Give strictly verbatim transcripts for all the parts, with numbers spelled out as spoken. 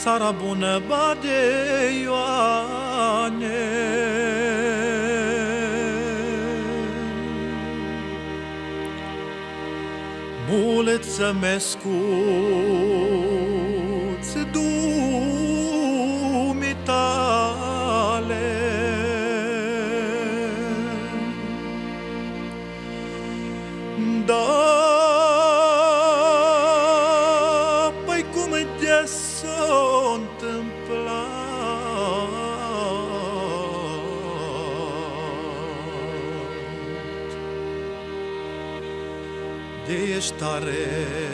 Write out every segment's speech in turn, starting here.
Țara bună bade Ioane, muleță mescuț dumitale, da, păi cum de s-o întâmplat, de ești tare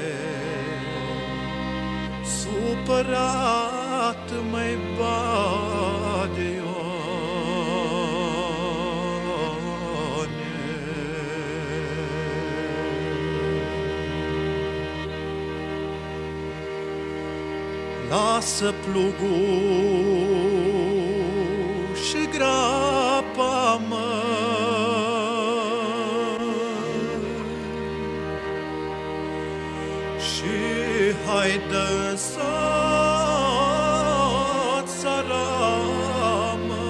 supărat, măi bade Ioane. Lasă plugul și grapa, și haidă în sat țaramă.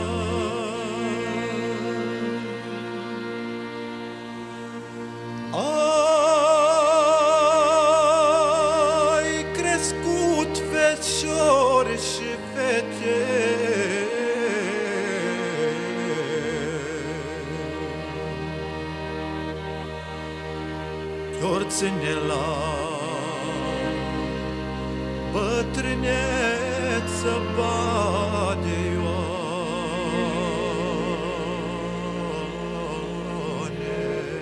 Ai crescut feciori și fete, ori ține la bătrâneță bade Ioane.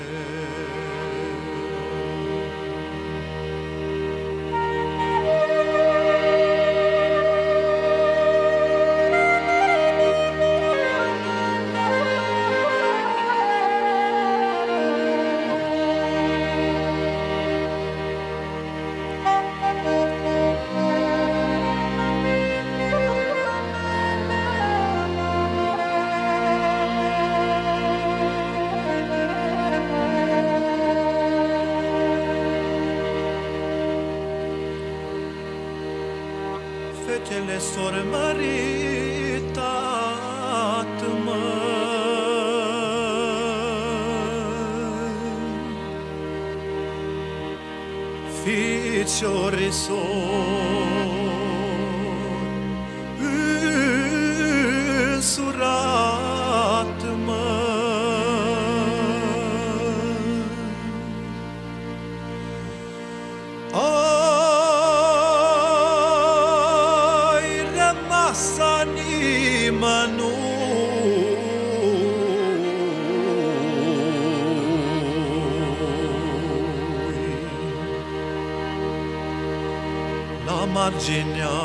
Fetele s-or măritat, măi, ficiorii s-or însurat, măi. Sa nimănui la marginea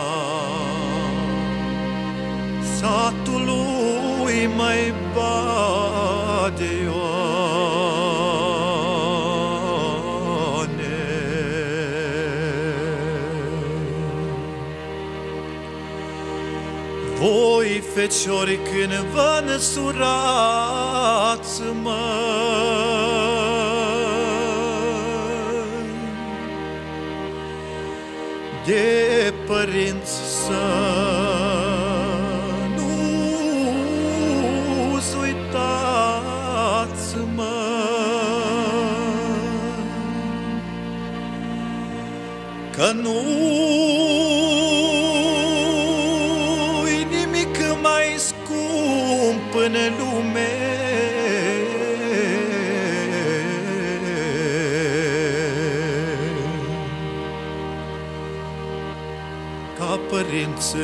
satului, mai bade Ioane. Voi, feciori, când vă însurați, măi, de părinți să nu-ți uitați, măi, că nu-i nimic mai scump în lume ca părinți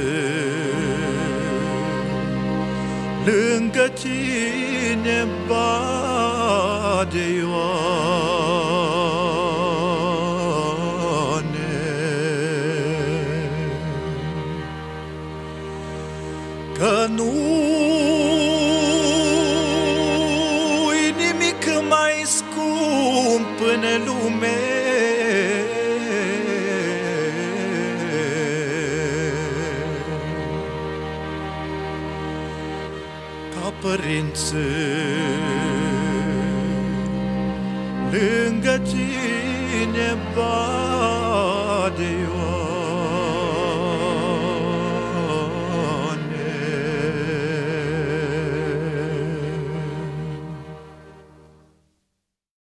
lângă tine bade Ioane. Că nu-i nimic mai scump în lume ca părinți lângă tine bade